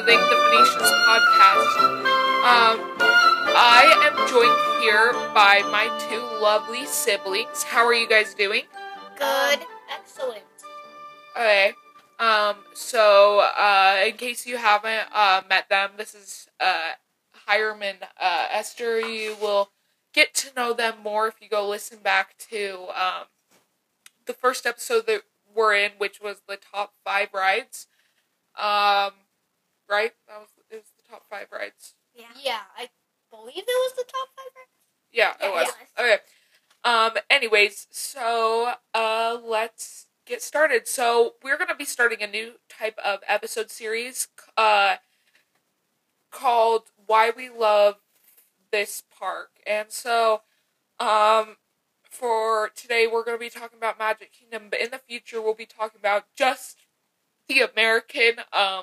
Soothing the Venetians podcast. I am joined here by my two lovely siblings. How are you guys doing? Good. Excellent. Okay. In case you haven't met them, this is Hiram and Esther. You will get to know them more if you go listen back to the first episode that we're in, which was the top 5 rides. Right? It was the top 5 rides. Yeah, I believe it was the top 5 rides. Yeah, it was. Okay. Anyways, so let's get started. So we're gonna be starting a new type of episode series called Why We Love This Park. And so for today we're gonna be talking about Magic Kingdom, but in the future we'll be talking about just the American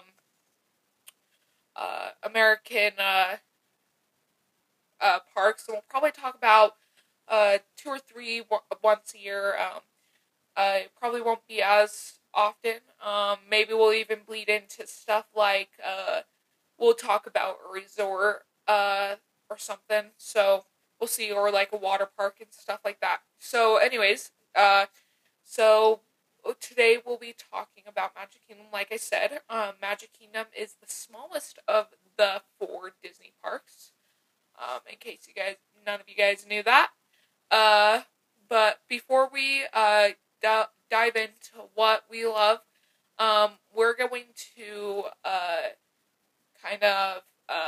parks, and we'll probably talk about 2 or 3 once a year. It probably won't be as often. Maybe we'll even bleed into stuff like we'll talk about a resort or something. So we'll see, or like a water park and stuff like that. So anyways, so today we'll be talking about Magic Kingdom. Like I said, Magic Kingdom is the smallest of the 4 Disney parks. In case none of you guys knew that. But before we dive into what we love, we're going to kind of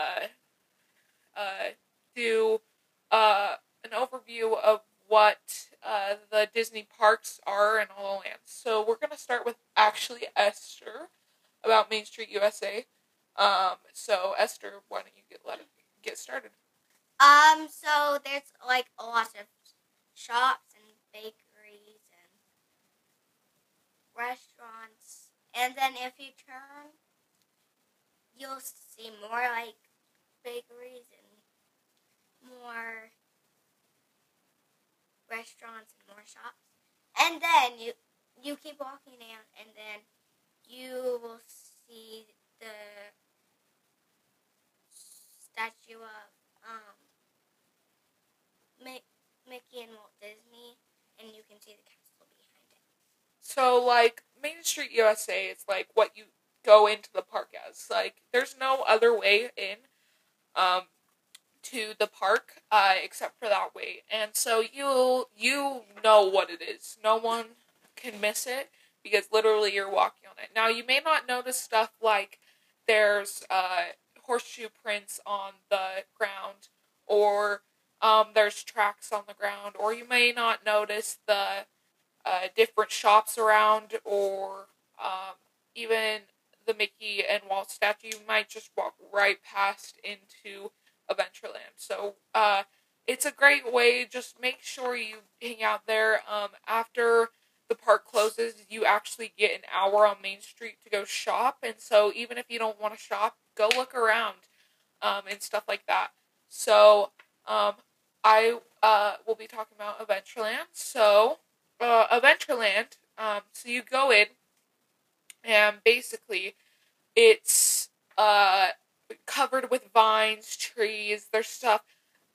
do an overview of what the Disney parks are in all the lands. So we're going to start with actually Esther about Main Street USA. So Esther, why don't you get started? So there's like a lot of shops and bakeries and restaurants, and then if you turn, you'll see more like bakeries and more restaurants and more shops, and then you keep walking down, and then you will see the statue of Mickey and Walt Disney, and you can see the castle behind it. So, like, Main Street USA is, like, what you go into the park as. Like, there's no other way in to the park except for that way. And so you know what it is. No one can miss it because literally you're walking on it. Now, you may not notice stuff like there's horseshoe prints on the ground, or there's tracks on the ground, or you may not notice the different shops around, or even the Mickey and Walt statue. You might just walk right past into Adventureland. So it's a great way. Just make sure you hang out there. After the park closes, you actually get an hour on Main Street to go shop, and so even if you don't want to shop, go look around and stuff like that. So I will be talking about Adventureland. So Adventureland, so you go in, and basically it's covered with vines, trees, there's stuff.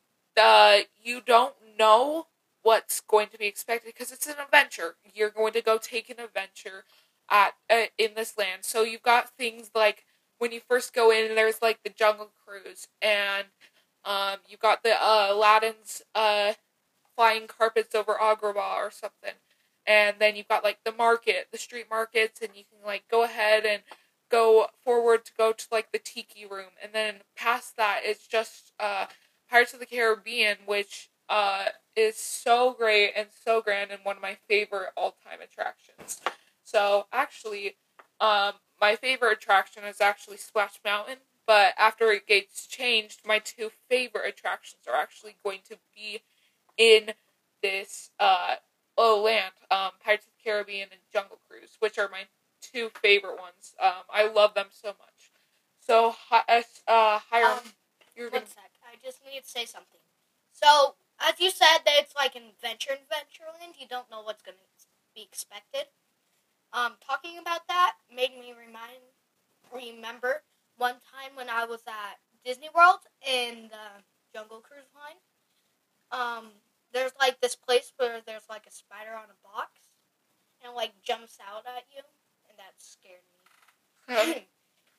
You don't know what's going to be expected because it's an adventure. You're going to go take an adventure in this land. So you've got things like when you first go in, there's like the Jungle Cruise, and you've got the Aladdin's flying carpets over Agrabah or something. And then you've got like the street markets, and you can like go ahead and go forward to go to like the Tiki Room. And then past that, it's just Pirates of the Caribbean, which is so great and so grand and one of my favorite all-time attractions. So actually, my favorite attraction is actually Splash Mountain, but after it gets changed, my 2 favorite attractions are actually going to be in this land, Pirates of the Caribbean and Jungle Cruise, which are my 2 favorite ones. I love them so much. So, Hiram, you're going to... One sec, I just need to say something. So, as you said, that it's like an Adventureland, you don't know what's going to be expected. Talking about that made me remember one time when I was at Disney World in the Jungle Cruise line, there's like this place where there's like a spider on a box and it like jumps out at you, and that scared me.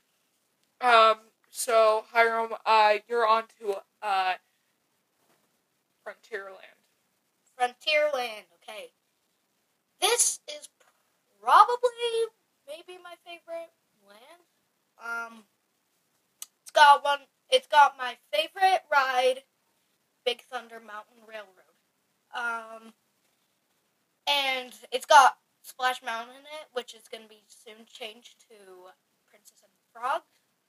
So Hiram, you're on to Frontierland. Frontierland, okay. This is probably maybe my favorite land. It's got my favorite ride, Big Thunder Mountain Railroad. And it's got Splash Mountain in it, which is going to be soon changed to Princess and the Frog.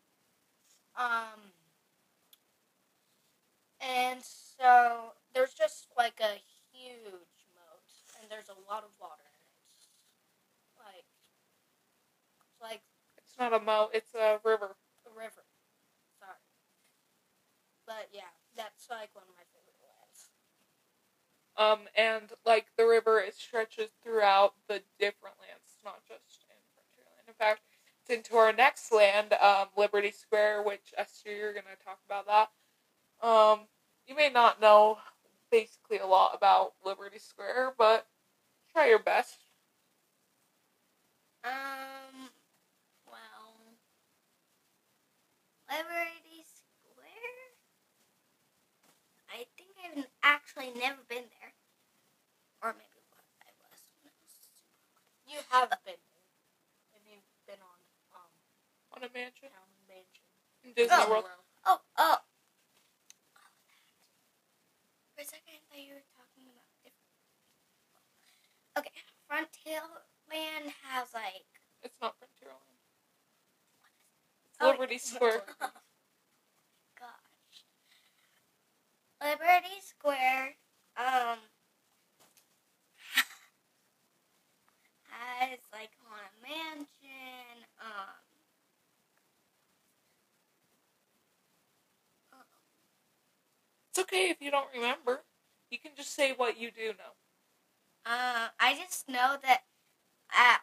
And so there's just like a huge moat, and there's a lot of water in it. Like It's not a moat, it's a river. a river. Sorry. But yeah, that's like one of my favorite lands. And like the river, it stretches throughout the different lands. It's not just in Frontierland. In fact, it's into our next land, Liberty Square, which Esther, you're gonna talk about that. You may not know basically a lot about Liberty Square, but try your best. Well, Liberty Square? I think I've actually never been there. Or maybe I was. You have been there. Have you been on, On a mansion? Town and Mansion? In Disney World. Oh. For a second, I thought you were talking about different. Okay, Frontierland has like. It's not Frontierland. It's Oh, Liberty Square. Gosh. Liberty Square, has like Haunted Mansion, It's okay if you don't remember. You can just say what you do know. I just know that at,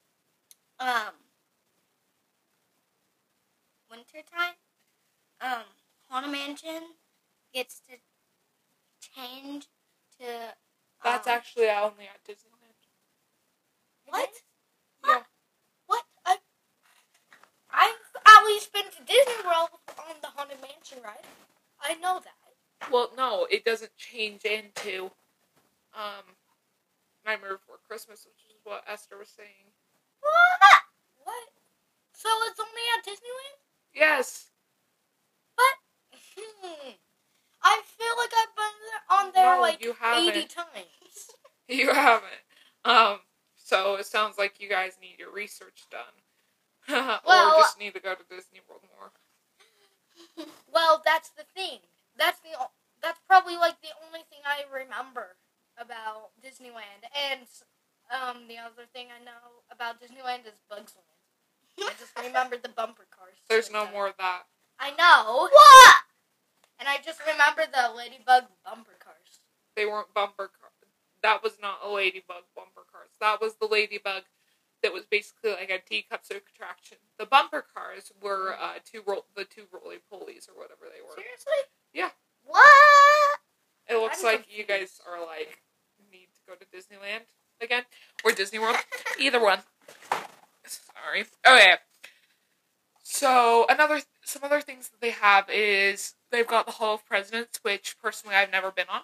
wintertime, Haunted Mansion gets to change to, That's actually only at Disneyland. what? Yeah. What? I've at least been to Disney World on the Haunted Mansion ride. I know that. Well, no, it doesn't change into Nightmare Before Christmas, which is what Esther was saying. What? So it's only at Disneyland? Yes. But I feel like I've been on there No, like you haven't. 80 times. You haven't. So it sounds like you guys need your research done. Well, or just need to go to Disney World more. Well, that's the thing. That's probably like the only thing I remember about Disneyland. And the other thing I know about Disneyland is Bugs Land. I just remember the bumper cars. There's no more of that. I know. What? And I just remember the Ladybug bumper cars. They weren't bumper cars. That was not a Ladybug bumper cars. That was the Ladybug that was basically like a teacup circuit attraction. The bumper cars were the two roly-polies or whatever they were. Seriously? Yeah. What? It looks I'm like you confused. guys are like, need to go to Disneyland again. Or Disney World. Either one. Sorry. Okay. So, some other things that they have is they've got the Hall of Presidents, which personally I've never been on.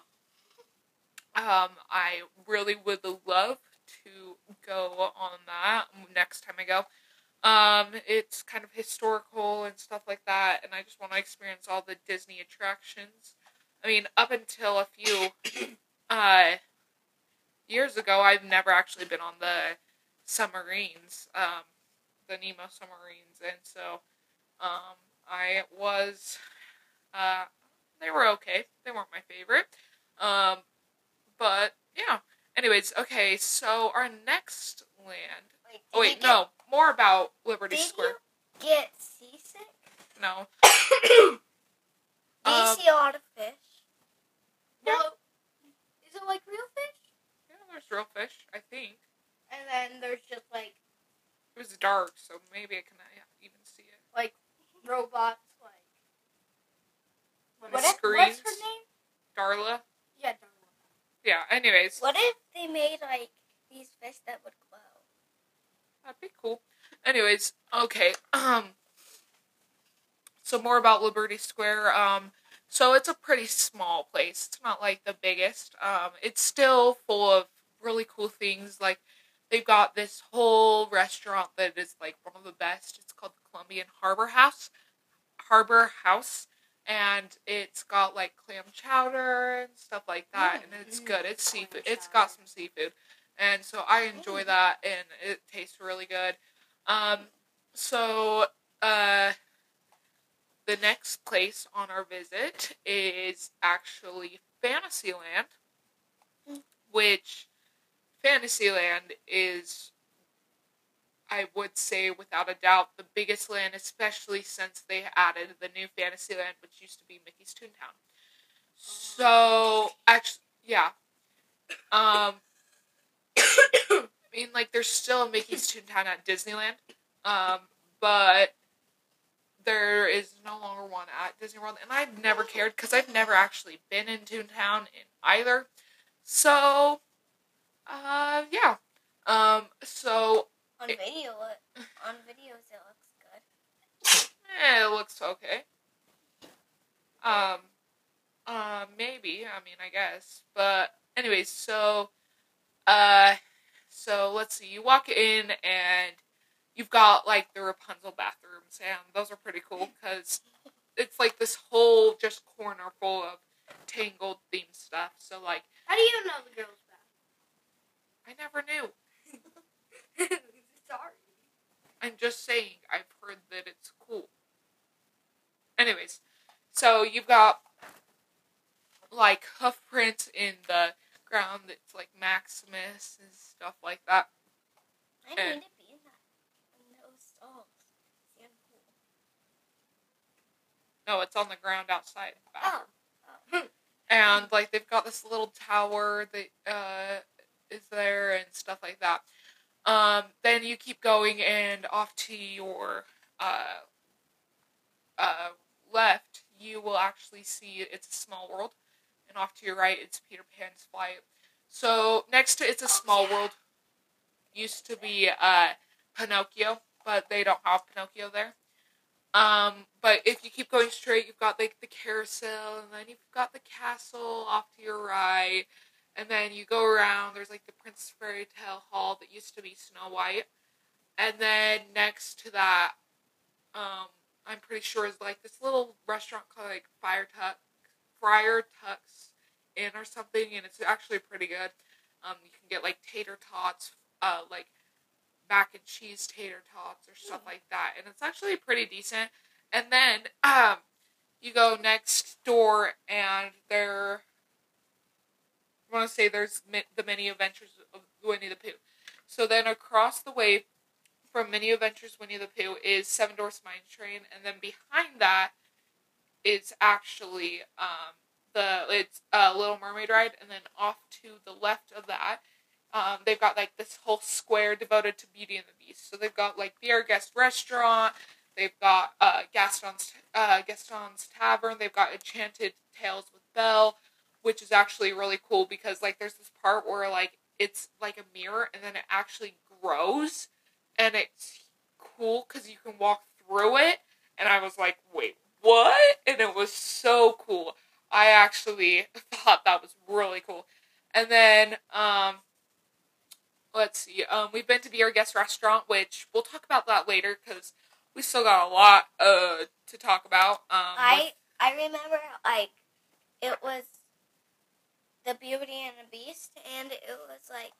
I really would love to go on that next time I go. It's kind of historical and stuff like that, and I just want to experience all the Disney attractions. I mean, up until a few years ago, I've never actually been on the submarines, the Nemo submarines, and so I was. They were okay. They weren't my favorite. But yeah. Anyways, okay. So our next land. More about Liberty Square. Did you get seasick? No. Did you see a lot of fish? Yeah. Well, is it like real fish? Yeah, there's real fish, I think. And then there's just like It was dark, so maybe I can even see it. like robots like. What's her name? Darla. Yeah, Darla. Yeah. Anyways. What if they made like these fish that would glow? That'd be cool. Anyways, okay. So more about Liberty Square. So it's a pretty small place. It's not like the biggest. It's still full of really cool things. Like they've got this whole restaurant that is like one of the best. It's called the Colombian Harbor House, and it's got like clam chowder and stuff like that, and it's good. It's seafood. It's got some seafood, and so I enjoy that, and it tastes really good. So the next place on our visit is actually Fantasyland, which Fantasyland is, I would say, without a doubt, the biggest land, especially since they added the new Fantasyland, which used to be Mickey's Toontown. So, actually, yeah. I mean, like, there's still a Mickey's Toontown at Disneyland, but there is no longer one at Disney World, and I've never cared, because I've never actually been in Toontown in either. So, yeah. So... On videos it looks good. It looks okay. Maybe, I mean, I guess. But, anyways, so let's see, you walk in, and you've got, like, the Rapunzel bathrooms, and those are pretty cool, because it's, like, this whole just corner full of Tangled themed stuff, so, like... How do you know the girls' bathroom? I never knew. Sorry. I'm just saying, I've heard that it's cool. Anyways, so you've got, like, hoof prints in the ground that's, like, Maximus and stuff like that. I need to be in those stalls. Yeah, cool. No, it's on the ground outside the bathroom. Oh. And, like, they've got this little tower that, is there and stuff like that. Then you keep going, and off to your left, you will actually see It's a Small World, and off to your right, it's Peter Pan's Flight. So next to It's a Small World used to be Pinocchio, but they don't have Pinocchio there. But if you keep going straight, you've got like the carousel, and then you've got the castle off to your right. And then you go around, there's like the Princess Fairy Tale Hall that used to be Snow White. And then next to that, I'm pretty sure is like this little restaurant called like Friar Tuck's Inn or something, and it's actually pretty good. You can get like tater tots, like mac and cheese tater tots or stuff like that, and it's actually pretty decent. And then, you go next door, and there... I want to say there's the Mini Adventures of Winnie the Pooh. So then across the way from Mini Adventures Winnie the Pooh is Seven Dwarfs Mine Train, and then behind that is actually it's Little Mermaid ride, and then off to the left of that, they've got like this whole square devoted to Beauty and the Beast. So they've got like the Air Guest Restaurant, they've got Gaston's Tavern, they've got Enchanted Tales with Belle, which is actually really cool because, like, there's this part where, like, it's like a mirror and then it actually grows, and it's cool because you can walk through it, and I was like, wait, what? And it was so cool. I actually thought that was really cool. And then, let's see, we've been to the Air Guest Restaurant, which we'll talk about that later because we still got a lot, to talk about. I remember, like, it was the Beauty and the Beast, and it was like,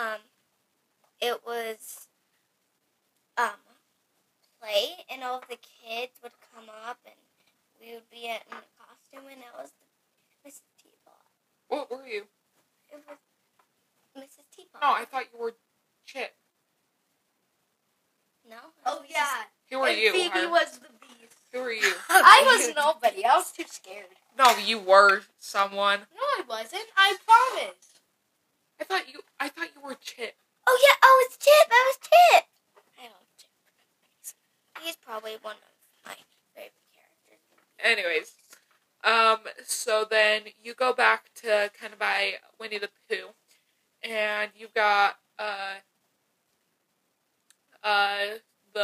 play, and all of the kids would come up, and we would be in a costume, and it was Mrs. Teapot. What were you? It was Mrs. Teapot. No, I thought you were Chip. No? Oh, yeah. Who are you? Phoebe was the Beast. Who are you? I was nobody. I was too scared. No, you were someone. No, I wasn't. I promise. I thought you were Chip. Oh, yeah. Oh, it's Chip. I was Chip. I love Chip. He's probably one of my favorite then you go back to kind of by Winnie the Pooh, and you've got the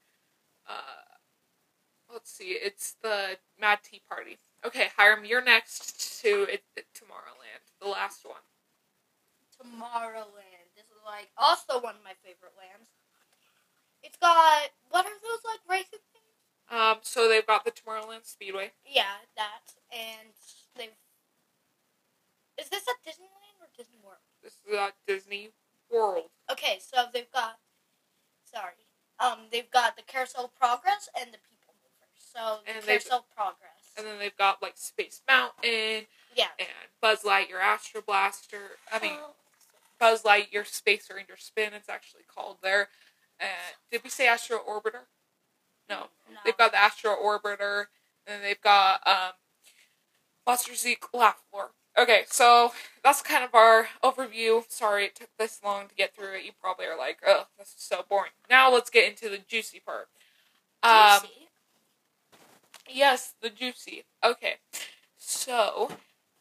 let's see, it's the Mad Tea Party. Okay, Hiram, you're next to Tomorrowland, the last one. Tomorrowland. This is like also one of my favorite lands. It's got what are those like racing things? So they've got the Tomorrowland Speedway. Yeah, that, and they've. Is this at Disneyland or Disney World? This is Disney World. Okay, so they've got. They've got the Carousel of Progress and the People Mover. So the Carousel of Progress. And then they've got like Space Mountain. Yeah. And Buzz Lightyear Astro Blaster. Buzz Lightyear Space Ranger Spin. It's actually called there. Did we say Astro Orbiter? No. They've got the Astro Orbiter, and then they've got Monster Zeke Laugh Floor. Okay, so that's kind of our overview. Sorry it took this long to get through it. You probably are like, oh, this is so boring. Now let's get into the juicy part. Juicy? Yes, the juicy. Okay, so,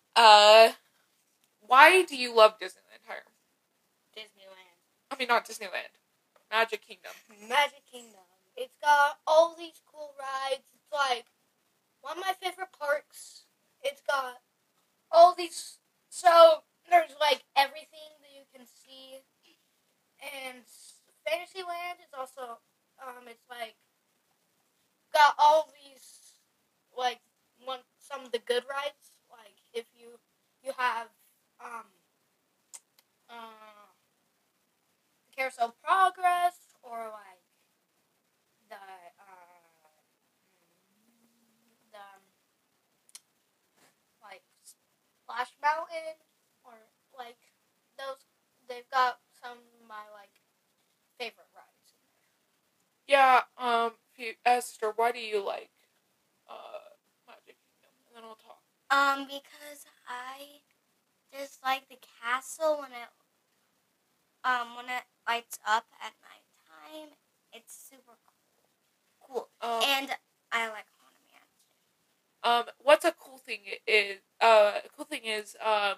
why do you love Disneyland, Hiram? Disneyland. I mean, not Disneyland. Magic Kingdom. Magic Kingdom. It's got all these cool rides. It's like one of my favorite parks. It's got all these. So there's like everything that you can see, and Fantasyland is also. It's like got all these like some of the good rides. Like if you have Carousel of Progress or like the like Splash Mountain or like those. They've got some of my like favorite rides in there. Yeah, Esther, why do you like Magic Kingdom? And then we'll talk. Because I just like the castle when it lights up at nighttime. It's super cool. And I like Haunted Mansion. What's a cool thing is,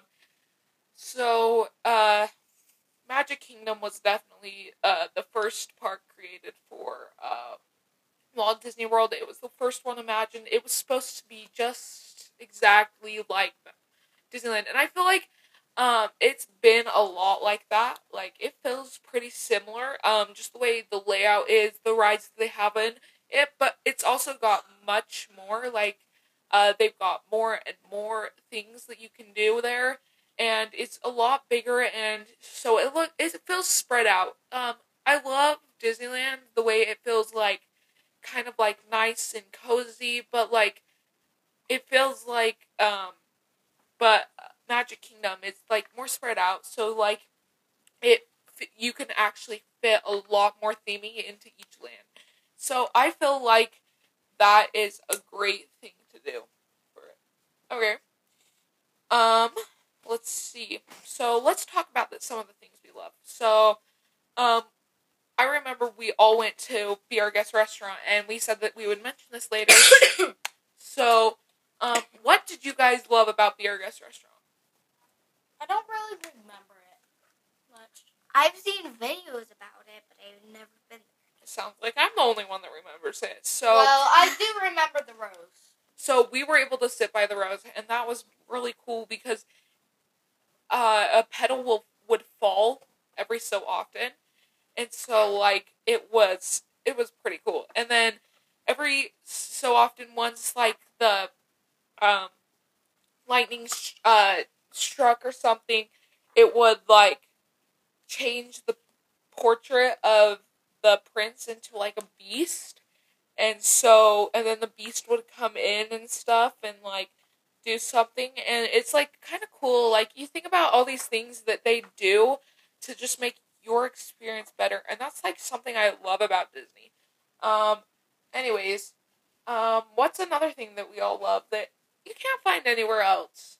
Magic Kingdom was definitely, the first park created for, Walt Disney World. It was the first one imagined. It was supposed to be just exactly like Disneyland, and I feel like, it's been a lot like that. Like, it feels pretty similar, just the way the layout is, the rides that they have in it, but it's also got much more, like, they've got more and more things that you can do there, and it's a lot bigger, and so it feels spread out. I love Disneyland, the way it feels like, kind of like nice and cozy, but like, it feels like, but Magic Kingdom is like more spread out, so like, you can actually fit a lot more theming into each land. So I feel like that is a great thing to do for it. Okay. Let's see. So let's talk about some of the things we love. So, I remember we all went to Be Our Guest restaurant, and we said that we would mention this later. So, what did you guys love about Be Our Guest restaurant? I don't really remember it much. I've seen videos about it, but I've never been there. It sounds like I'm the only one that remembers it. So, well, I do remember the Rose. So we were able to sit by the Rose, and that was really cool because a petal would fall every so often, and so like it was pretty cool. And then every so often, once like the lightning struck or something, it would like change the portrait of the prince into like a beast, and then the beast would come in and stuff and like do something, and it's like kind of cool. Like, you think about all these things that they do to just make your experience better, and that's like something I love about Disney. Anyways, what's another thing that we all love that you can't find anywhere else?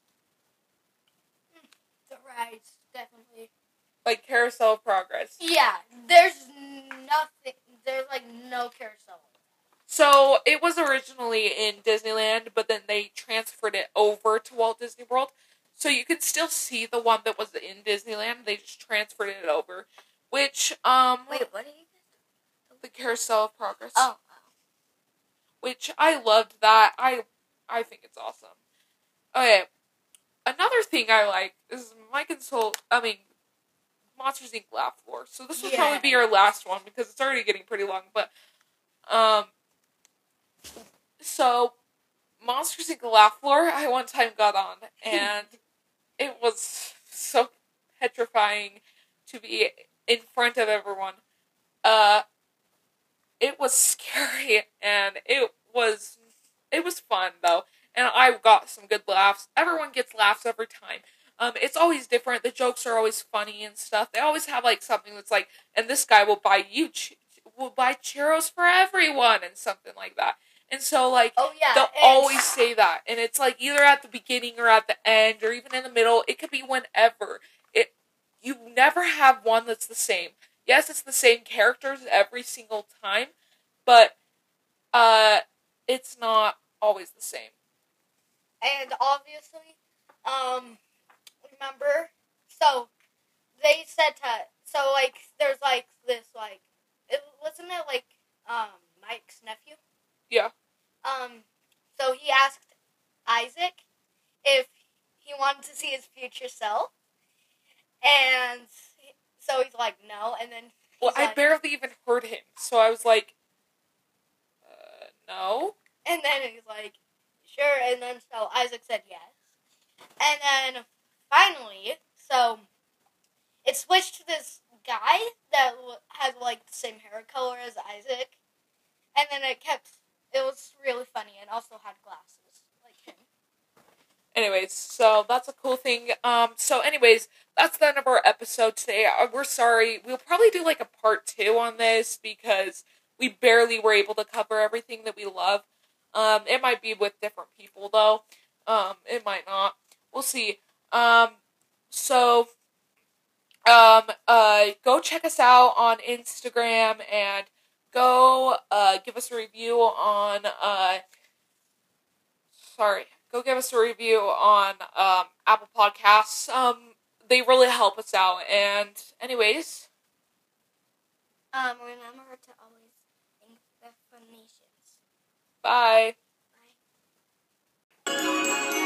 The rides, definitely. Like Carousel of Progress. Yeah, there's nothing. There's like no carousel. So it was originally in Disneyland, but then they transferred it over to Walt Disney World. So you can still see the one that was in Disneyland. They just transferred it over, which Wait, what are you? The Carousel of Progress. Oh. Which I loved that. I think it's awesome. Okay, another thing I like is Monsters Inc. Laugh Floor. So this will probably be our last one because it's already getting pretty long. But so Monsters Inc. Laugh Floor, I one time got on, and it was so petrifying to be in front of everyone. It was scary, and it was fun, though. And I got some good laughs. Everyone gets laughs every time. It's always different. The jokes are always funny and stuff. They always have, like, something that's like, and this guy will buy churros for everyone, and something like that. And so, like, they'll always say that. And it's, like, either at the beginning or at the end, or even in the middle. It could be whenever. You never have one that's the same. Yes, it's the same characters every single time, but it's not always the same. And obviously, remember, so they said there's like this wasn't it like Mike's nephew? Yeah. So he asked Isaac if he wanted to see his future self, and so he's like, no, and then I barely even heard him, so I was like, no. And then he's like, sure, and then so Isaac said yes. And then finally, so it switched to this guy that had like the same hair color as Isaac, and then it was really funny and also had glasses like him. Anyways, so that's a cool thing. So anyways, that's the end of our episode today. We're sorry. We'll probably do like a part 2 on this because we barely were able to cover everything that we love. It might be with different people though. It might not. We'll see. So go check us out on Instagram and go give us a review on Go give us a review on Apple Podcasts. They really help us out. And anyways, remember to always think the Phoenicians. bye. Bye.